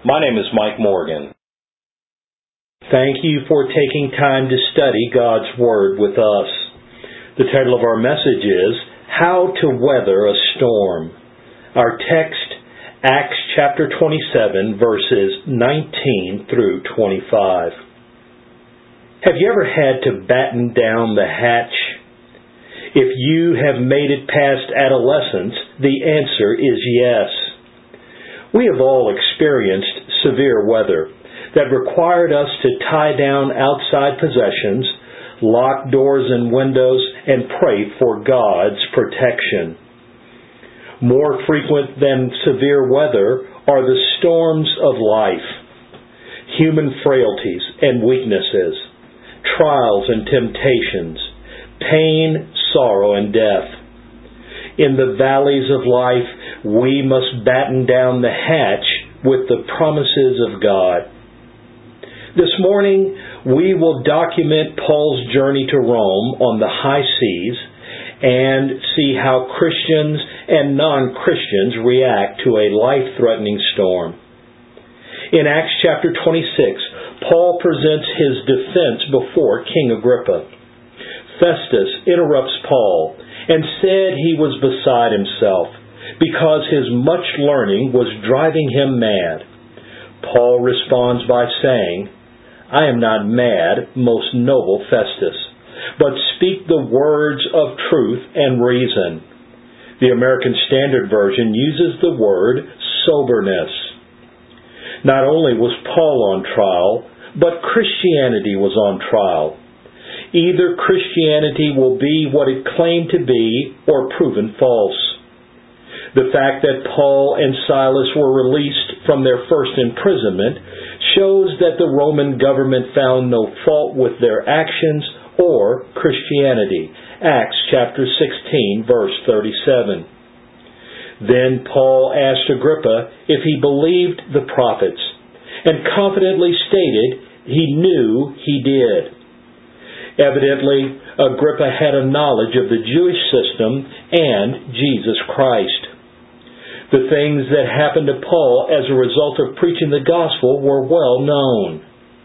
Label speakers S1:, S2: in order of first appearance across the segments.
S1: My name is Mike Morgan.
S2: Thank you for taking time to study God's Word with us. The title of our message is, How to Weather a Storm. Our text, Acts chapter 27, verses 19 through 25. Have you ever had to batten down the hatch? If you have made it past adolescence, the answer is yes. We have all experienced severe weather that required us to tie down outside possessions, lock doors and windows, and pray for God's protection. More frequent than severe weather are the storms of life, human frailties and weaknesses, trials and temptations, pain, sorrow, and death. In the valleys of life, we must batten down the hatch with the promises of God. This morning, we will document Paul's journey to Rome on the high seas and see how Christians and non-Christians react to a life-threatening storm. In Acts chapter 26, Paul presents his defense before King Agrippa. Festus interrupts Paul and said he was beside himself because his much learning was driving him mad. Paul responds by saying, I am not mad, most noble Festus, but speak the words of truth and reason. The American Standard Version uses the word soberness. Not only was Paul on trial, but Christianity was on trial. Either Christianity will be what it claimed to be or proven false. The fact that Paul and Silas were released from their first imprisonment shows that the Roman government found no fault with their actions or Christianity. Acts chapter 16, verse 37. Then Paul asked Agrippa if he believed the prophets, and confidently stated he knew he did. Evidently, Agrippa had a knowledge of the Jewish system and Jesus Christ. The things that happened to Paul as a result of preaching the gospel were well known.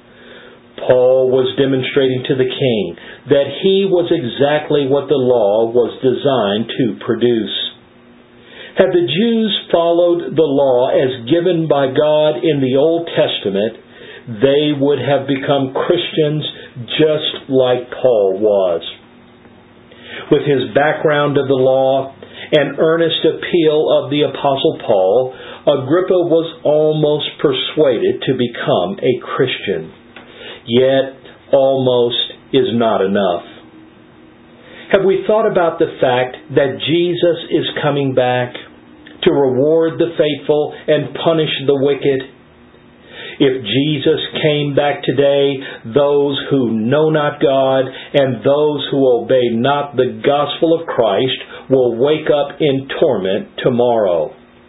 S2: Paul was demonstrating to the king that he was exactly what the law was designed to produce. Had the Jews followed the law as given by God in the Old Testament, they would have become Christians just like Paul was. With his background of the law and earnest appeal of the Apostle Paul, Agrippa was almost persuaded to become a Christian. Yet, almost is not enough. Have we thought about the fact that Jesus is coming back to reward the faithful and punish the wicked? If Jesus came back today, those who know not God and those who obey not the gospel of Christ will wake up in torment tomorrow.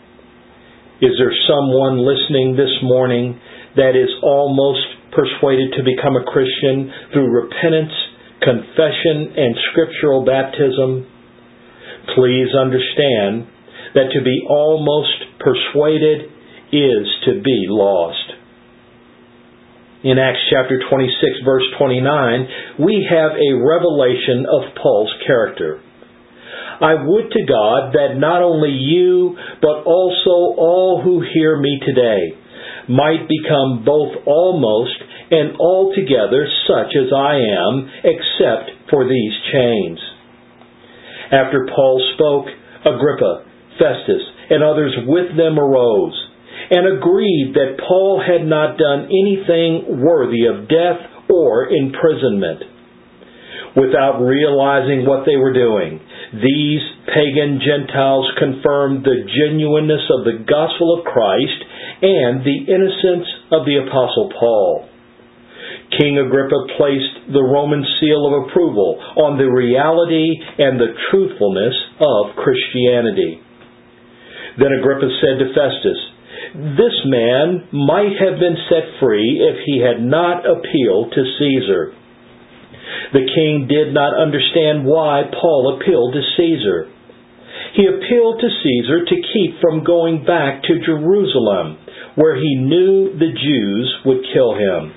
S2: Is there someone listening this morning that is almost persuaded to become a Christian through repentance, confession, and scriptural baptism? Please understand that to be almost persuaded is to be lost. In Acts chapter 26, verse 29, we have a revelation of Paul's character. I would to God that not only you, but also all who hear me today, might become both almost and altogether such as I am, except for these chains. After Paul spoke, Agrippa, Festus, and others with them arose, and agreed that Paul had not done anything worthy of death or imprisonment. Without realizing what they were doing, these pagan Gentiles confirmed the genuineness of the gospel of Christ and the innocence of the Apostle Paul. King Agrippa placed the Roman seal of approval on the reality and the truthfulness of Christianity. Then Agrippa said to Festus, this man might have been set free if he had not appealed to Caesar. The king did not understand why Paul appealed to Caesar. He appealed to Caesar to keep from going back to Jerusalem, where he knew the Jews would kill him.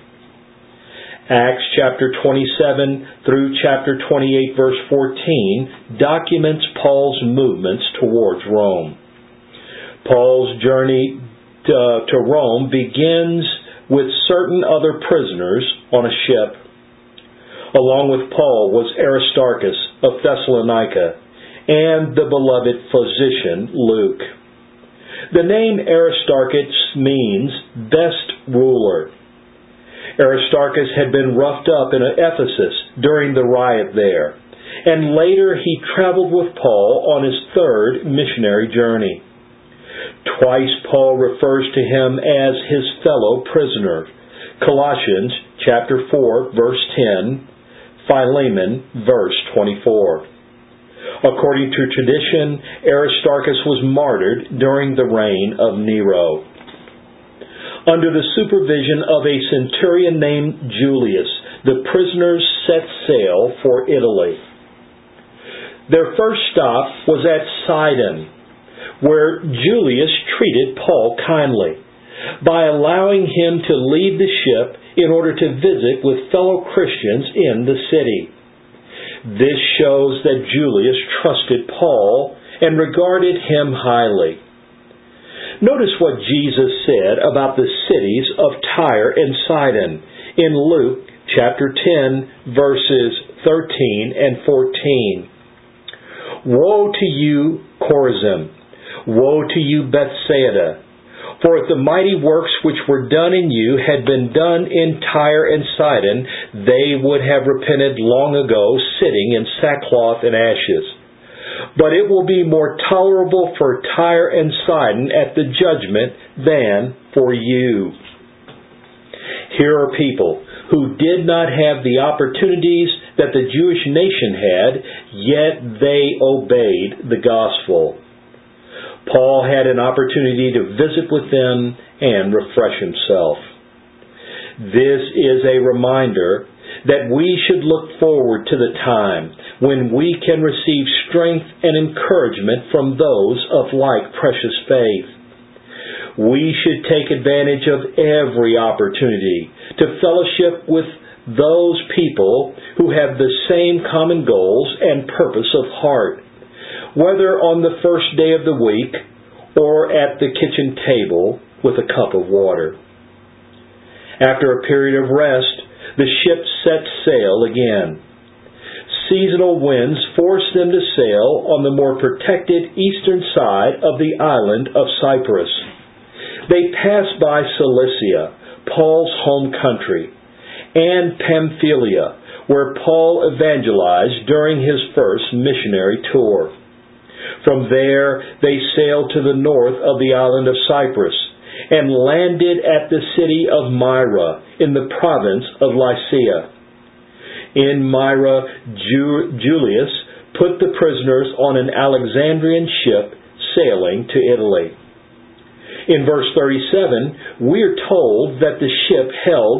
S2: Acts chapter 27 through chapter 28 verse 14 documents Paul's movements towards Rome. Paul's journey to Rome begins with certain other prisoners on a ship. Along with Paul was Aristarchus of Thessalonica and the beloved physician Luke. The name Aristarchus means best ruler. Aristarchus had been roughed up in Ephesus during the riot there, and later he traveled with Paul on his third missionary journey. Twice Paul refers to him as his fellow prisoner. Colossians chapter 4 verse 10, Philemon verse 24. According to tradition, Aristarchus was martyred during the reign of Nero. Under the supervision of a centurion named Julius, the prisoners set sail for Italy. Their first stop was at Sidon, where Julius treated Paul kindly by allowing him to leave the ship in order to visit with fellow Christians in the city. This shows that Julius trusted Paul and regarded him highly. Notice what Jesus said about the cities of Tyre and Sidon in Luke chapter 10 verses 13 and 14. Woe to you, Chorazin! Woe to you, Bethsaida! For if the mighty works which were done in you had been done in Tyre and Sidon, they would have repented long ago, sitting in sackcloth and ashes. But it will be more tolerable for Tyre and Sidon at the judgment than for you. Here are people who did not have the opportunities that the Jewish nation had, yet they obeyed the gospel. Paul had an opportunity to visit with them and refresh himself. This is a reminder that we should look forward to the time when we can receive strength and encouragement from those of like precious faith. We should take advantage of every opportunity to fellowship with those people who have the same common goals and purpose of heart, whether on the first day of the week or at the kitchen table with a cup of water. After a period of rest, the ship set sail again. Seasonal winds forced them to sail on the more protected eastern side of the island of Cyprus. They passed by Cilicia, Paul's home country, and Pamphylia, where Paul evangelized during his first missionary tour. From there, they sailed to the north of the island of Cyprus and landed at the city of Myra in the province of Lycia. In Myra, Julius put the prisoners on an Alexandrian ship sailing to Italy. In verse 37, we are told that the ship held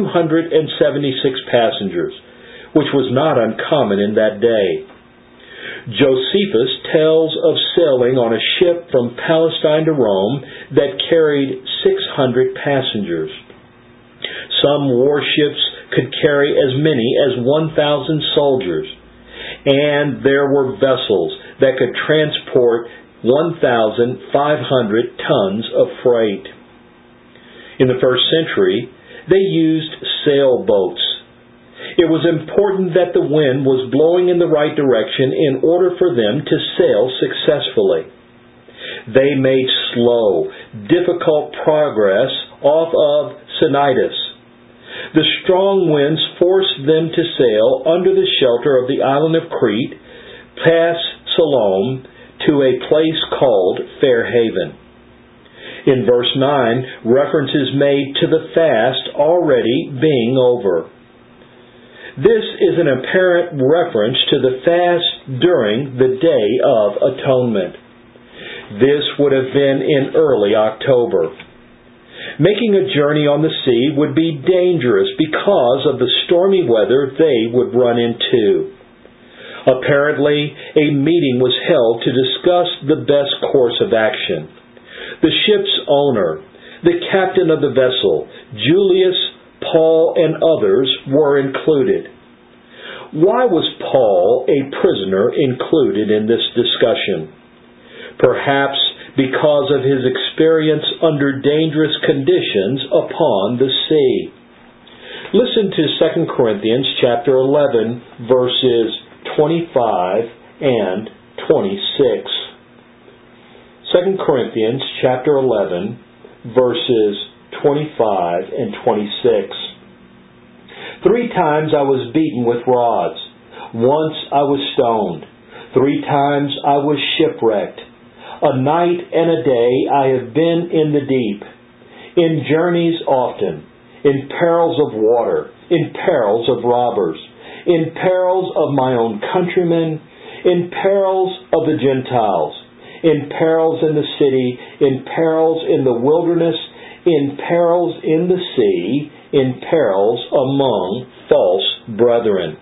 S2: 276 passengers, which was not uncommon in that day. Josephus tells of sailing on a ship from Palestine to Rome that carried 600 passengers. Some warships could carry as many as 1,000 soldiers, and there were vessels that could transport 1,500 tons of freight. In the first century, they used sailboats. It was important that the wind was blowing in the right direction in order for them to sail successfully. They made slow, difficult progress off of Cnidus. The strong winds forced them to sail under the shelter of the island of Crete, past Salome, to a place called Fair Haven. In verse 9, reference is made to the fast already being over. This is an apparent reference to the fast during the Day of Atonement. This would have been in early October. Making a journey on the sea would be dangerous because of the stormy weather they would run into. Apparently, a meeting was held to discuss the best course of action. The ship's owner, The captain of the vessel, Julius, Paul, and others were included. Why was Paul, a prisoner, included in this discussion? Perhaps because of his experience under dangerous conditions upon the sea. Listen to 2 Corinthians chapter 11, verses 25 and 26. 2 Corinthians chapter 11, verses 25 and 26. 3 times I was beaten with rods. Once I was stoned. 3 times I was shipwrecked. A night and a day I have been in the deep, in journeys often, in perils of water, in perils of robbers, in perils of my own countrymen, in perils of the Gentiles, in perils in the city, in perils in the wilderness, in perils in the sea, in perils among false brethren.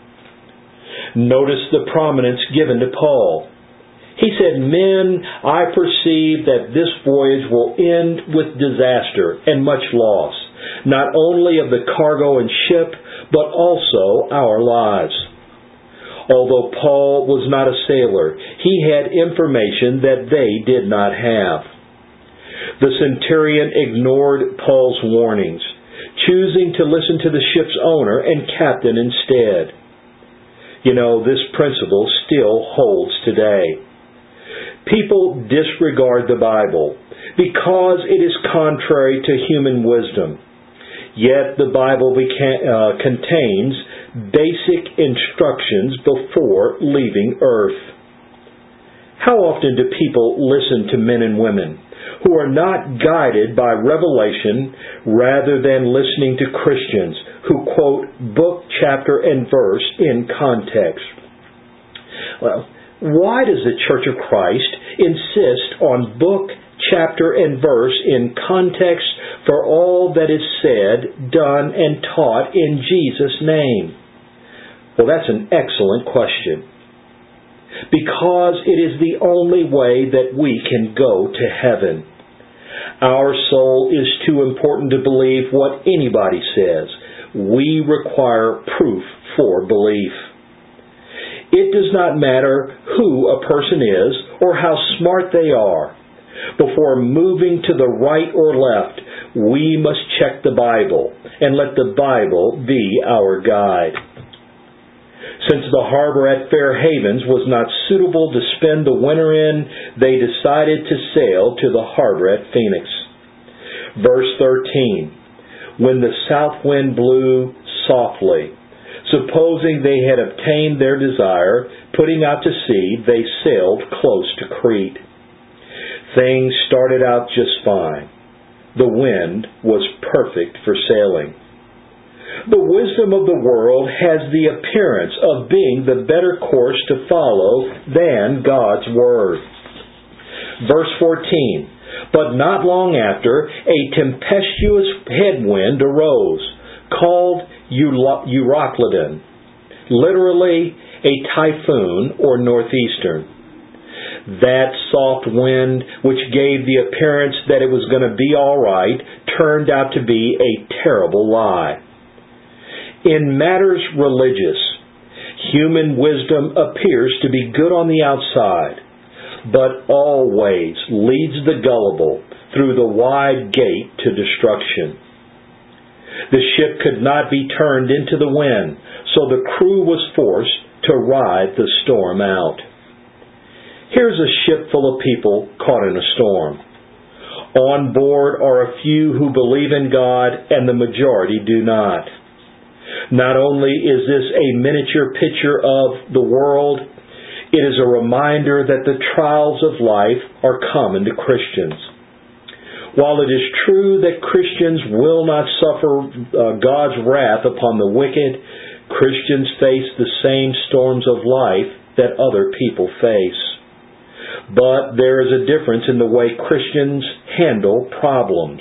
S2: Notice the prominence given to Paul. He said, "Men, I perceive that this voyage will end with disaster and much loss, not only of the cargo and ship, but also our lives." Although Paul was not a sailor, he had information that they did not have. The centurion ignored Paul's warnings, choosing to listen to the ship's owner and captain instead. You know, this principle still holds today. People disregard the Bible because it is contrary to human wisdom. Yet the Bible contains basic instructions before leaving earth. How often do people listen to men and women who are not guided by revelation rather than listening to Christians who quote book, chapter, and verse in context? Well, why does the Church of Christ insist on book, chapter, and verse in context for all that is said, done, and taught in Jesus' name? Well, that's an excellent question. Because it is the only way that we can go to heaven. Our soul is too important to believe what anybody says. We require proof for belief. It does not matter who a person is or how smart they are. Before moving to the right or left, we must check the Bible and let the Bible be our guide. Since the harbor at Fair Havens was not suitable to spend the winter in, they decided to sail to the harbor at Phoenix. Verse 13, when the south wind blew softly, supposing they had obtained their desire, putting out to sea, they sailed close to Crete. Things started out just fine. The wind was perfect for sailing. The wisdom of the world has the appearance of being the better course to follow than God's Word. Verse 14, but not long after, a tempestuous headwind arose, called Euroclydon, literally a typhoon or northeastern. That soft wind, which gave the appearance that it was going to be all right, turned out to be a terrible lie. In matters religious, human wisdom appears to be good on the outside, but always leads the gullible through the wide gate to destruction. The ship could not be turned into the wind, so the crew was forced to ride the storm out. Here's a ship full of people caught in a storm. On board are a few who believe in God, and the majority do not. Not only is this a miniature picture of the world, it is a reminder that the trials of life are common to Christians. While it is true that Christians will not suffer God's wrath upon the wicked, Christians face the same storms of life that other people face. But there is a difference in the way Christians handle problems.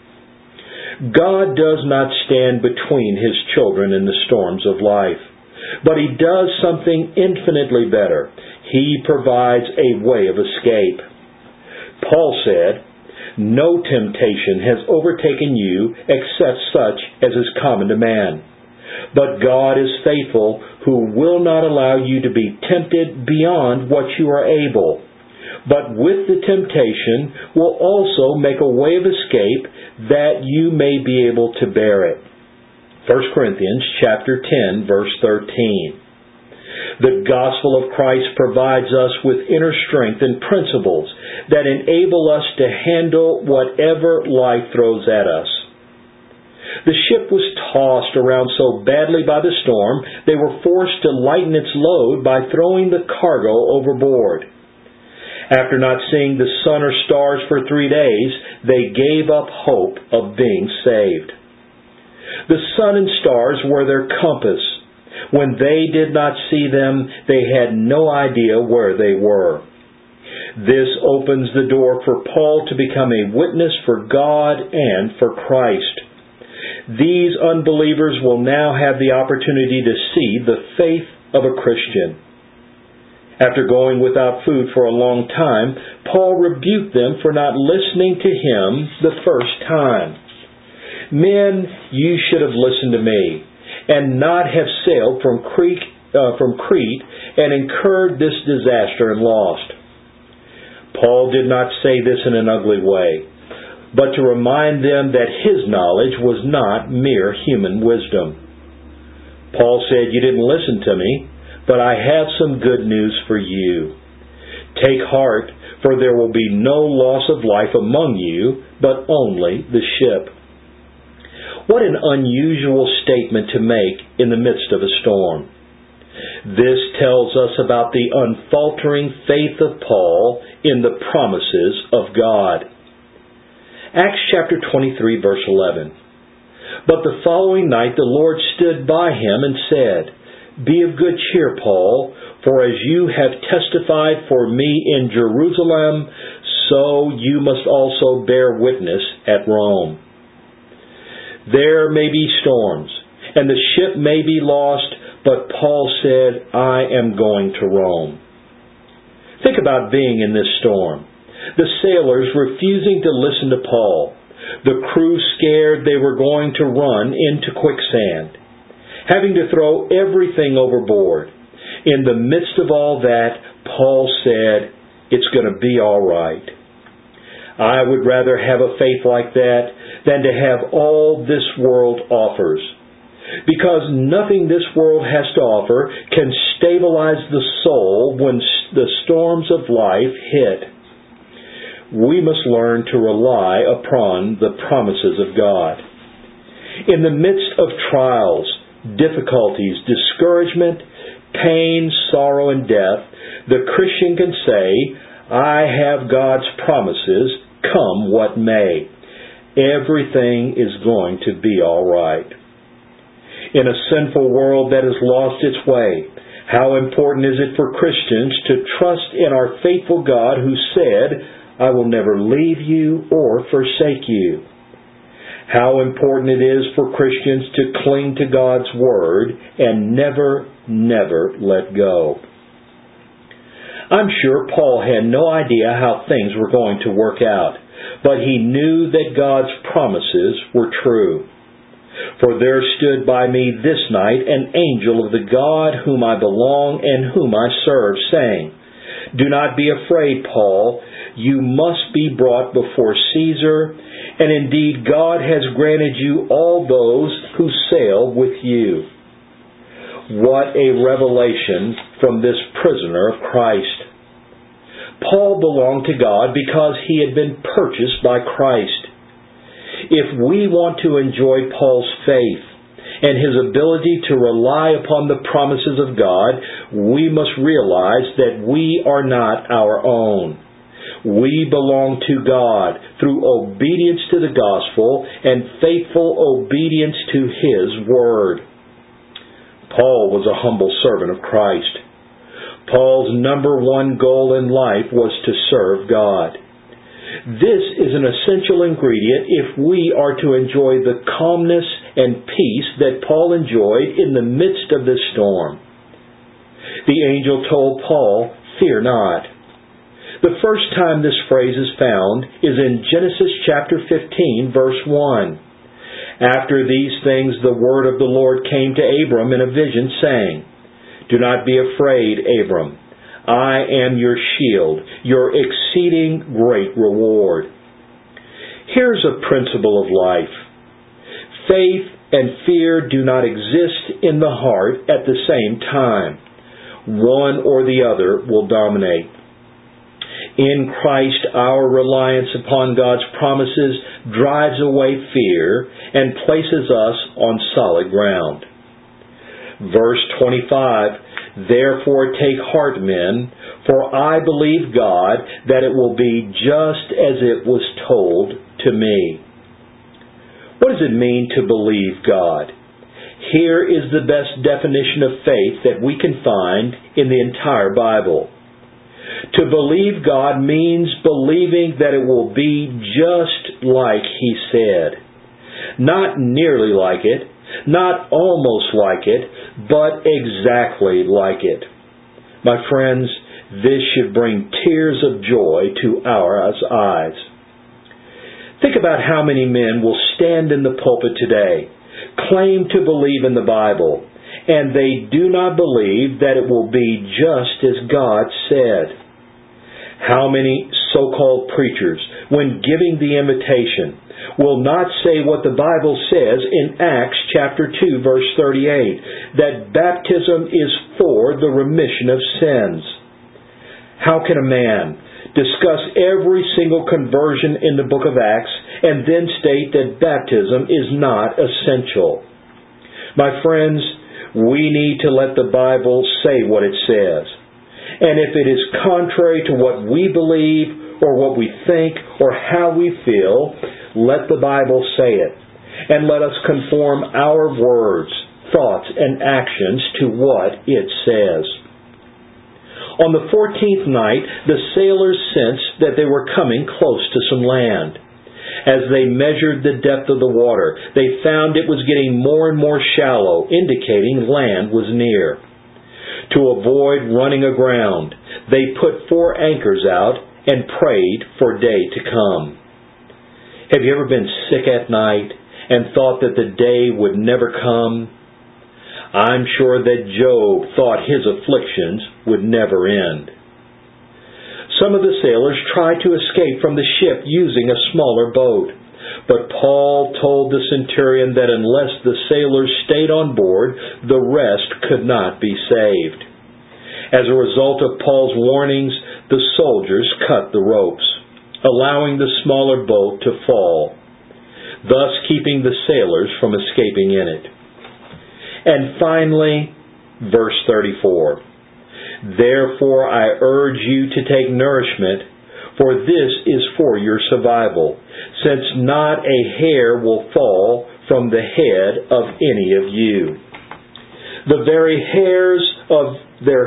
S2: God does not stand between His children in the storms of life, but He does something infinitely better. He provides a way of escape. Paul said, No temptation has overtaken you except such as is common to man. But God is faithful, who will not allow you to be tempted beyond what you are able, but with the temptation will also make a way of escape that you may be able to bear it. 1 Corinthians chapter 10, verse 13. The gospel of Christ provides us with inner strength and principles that enable us to handle whatever life throws at us. The ship was tossed around so badly by the storm, they were forced to lighten its load by throwing the cargo overboard. After not seeing the sun or stars for 3 days, they gave up hope of being saved. The sun and stars were their compass. When they did not see them, they had no idea where they were. This opens the door for Paul to become a witness for God and for Christ. These unbelievers will now have the opportunity to see the faith of a Christian. After going without food for a long time, Paul rebuked them for not listening to him the first time. Men, you should have listened to me, and not have sailed from Crete and incurred this disaster and lost. Paul did not say this in an ugly way, but to remind them that his knowledge was not mere human wisdom. Paul said, "You didn't listen to me, but I have some good news for you. Take heart, for there will be no loss of life among you, but only the ship." What an unusual statement to make in the midst of a storm. This tells us about the unfaltering faith of Paul in the promises of God. Acts chapter 23, verse 11. But the following night the Lord stood by him and said, "Be of good cheer, Paul, for as you have testified for me in Jerusalem, so you must also bear witness at Rome." There may be storms, and the ship may be lost, but Paul said, "I am going to Rome." Think about being in this storm. The sailors refusing to listen to Paul. The crew scared they were going to run into quicksand. Having to throw everything overboard. In the midst of all that, Paul said, "It's going to be all right." I would rather have a faith like that than to have all this world offers. Because nothing this world has to offer can stabilize the soul when the storms of life hit. We must learn to rely upon the promises of God. In the midst of trials, difficulties, discouragement, pain, sorrow, and death, the Christian can say, "I have God's promises, come what may. Everything is going to be all right." In a sinful world that has lost its way, how important is it for Christians to trust in our faithful God who said, "I will never leave you or forsake you." How important it is for Christians to cling to God's Word and never, never let go. I'm sure Paul had no idea how things were going to work out, but he knew that God's promises were true. "For there stood by me this night an angel of the God whom I belong and whom I serve, saying, 'Do not be afraid, Paul. You must be brought before Caesar, and indeed God has granted you all those who sail with you.'" What a revelation from this prisoner of Christ. Paul belonged to God because he had been purchased by Christ. If we want to enjoy Paul's faith and his ability to rely upon the promises of God, we must realize that we are not our own. We belong to God through obedience to the gospel and faithful obedience to His Word. Paul was a humble servant of Christ. Paul's number one goal in life was to serve God. This is an essential ingredient if we are to enjoy the calmness and peace that Paul enjoyed in the midst of this storm. The angel told Paul, "Fear not." The first time this phrase is found is in Genesis chapter 15, verse 1. After these things the word of the Lord came to Abram in a vision, saying, Do not be afraid, Abram. I am your shield, your exceeding great reward. Here's a principle of life. Faith and fear do not exist in the heart at the same time. One or the other will dominate. In Christ, our reliance upon God's promises drives away fear and places us on solid ground. Verse 25, Therefore take heart, men, for I believe God that it will be just as it was told to me. What does it mean to believe God? Here is the best definition of faith that we can find in the entire Bible. To believe God means believing that it will be just like He said. Not nearly like it, not almost like it, but exactly like it. My friends, this should bring tears of joy to our eyes. Think about how many men will stand in the pulpit today, claim to believe in the Bible, and they do not believe that it will be just as God said. How many so-called preachers, when giving the invitation, will not say what the Bible says in Acts chapter 2, verse 38, that baptism is for the remission of sins? How can a man discuss every single conversion in the book of Acts and then state that baptism is not essential? My friends, we need to let the Bible say what it says. And if it is contrary to what we believe or what we think or how we feel, let the Bible say it. And let us conform our words, thoughts, and actions to what it says. On the 14th night, the sailors sensed that they were coming close to some land. As they measured the depth of the water, they found it was getting more and more shallow, indicating land was near. To avoid running aground, they put 4 anchors out and prayed for day to come. Have you ever been sick at night and thought that the day would never come? I'm sure that Job thought his afflictions would never end. Some of the sailors tried to escape from the ship using a smaller boat, but Paul told the centurion that unless the sailors stayed on board, the rest could not be saved. As a result of Paul's warnings, the soldiers cut the ropes, allowing the smaller boat to fall, thus keeping the sailors from escaping in it. And finally, verse 34, Therefore I urge you to take nourishment, for this is for your survival, since not a hair will fall from the head of any of you. The very hairs of their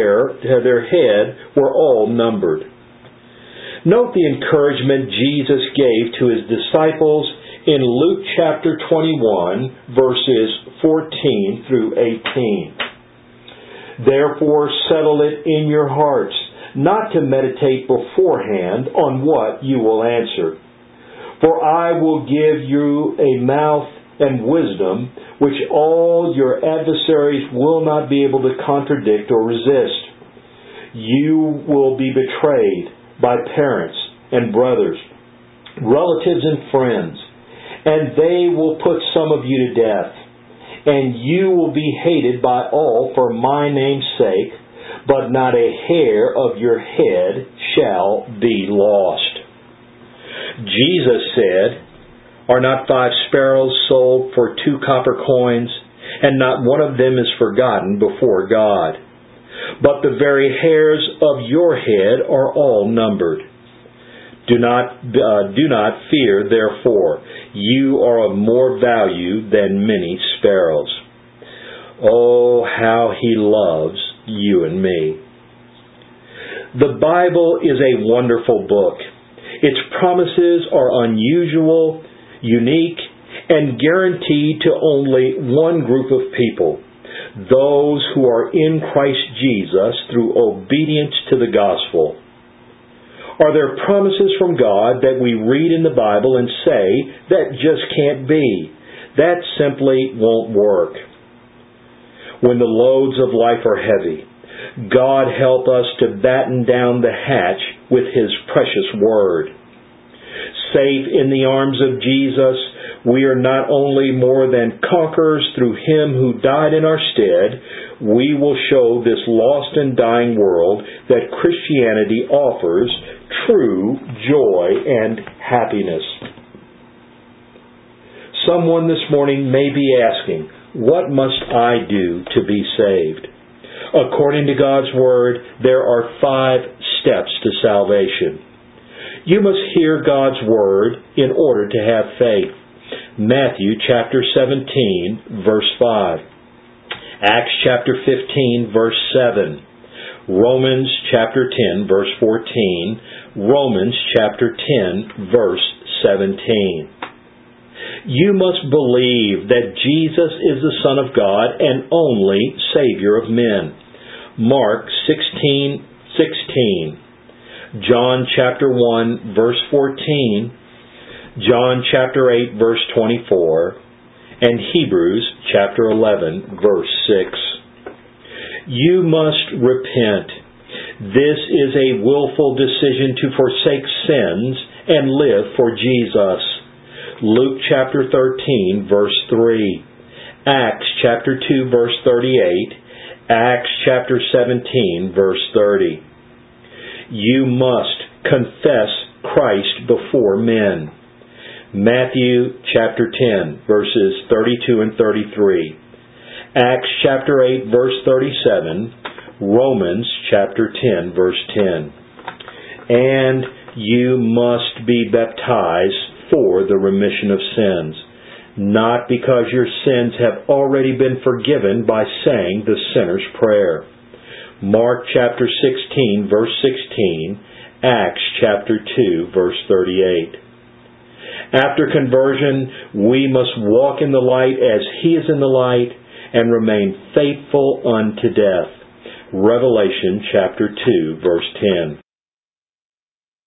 S2: head were all numbered. Note the encouragement Jesus gave to His disciples in Luke chapter 21, verses 14 through 18. Therefore settle it in your hearts, not to meditate beforehand on what you will answer. For I will give you a mouth and wisdom, which all your adversaries will not be able to contradict or resist. You will be betrayed by parents and brothers, relatives and friends, and they will put some of you to death. And you will be hated by all for my name's sake, but not a hair of your head shall be lost. Jesus said, Are not 5 sparrows sold for 2 copper coins, and not one of them is forgotten before God? But the very hairs of your head are all numbered. Do not fear, therefore. You are of more value than many sparrows. Oh, how He loves you and me. The Bible is a wonderful book. Its promises are unusual, unique, and guaranteed to only one group of people, those who are in Christ Jesus through obedience to the gospel. Are there promises from God that we read in the Bible and say, that just can't be? That simply won't work. When the loads of life are heavy, God help us to batten down the hatch with His precious Word. Safe in the arms of Jesus, we are not only more than conquerors through Him who died in our stead, we will show this lost and dying world that Christianity offers true joy and happiness. Someone this morning may be asking, what must I do to be saved? According to God's Word, there are 5 steps to salvation. You must hear God's Word in order to have faith. Matthew chapter 17, verse 5. Acts chapter 15, verse 7. Romans chapter 10, verse 14. Romans chapter 10, verse 17. You must believe that Jesus is the Son of God and only Savior of men. Mark 16:16. John chapter 1, verse 14. John chapter 8, verse 24. And Hebrews chapter 11, verse 6. You must repent. This is a willful decision to forsake sins and live for Jesus. Luke chapter 13, verse 3. Acts chapter 2, verse 38. Acts chapter 17, verse 30. You must confess Christ before men. Matthew chapter 10, verses 32 and 33. Acts chapter 8, verse 37. Romans chapter 10, verse 10. And you must be baptized for the remission of sins, not because your sins have already been forgiven by saying the sinner's prayer. Mark chapter 16, verse 16, Acts chapter 2, verse 38. After conversion, we must walk in the light as He is in the light and remain faithful unto death. Revelation chapter 2, verse 10.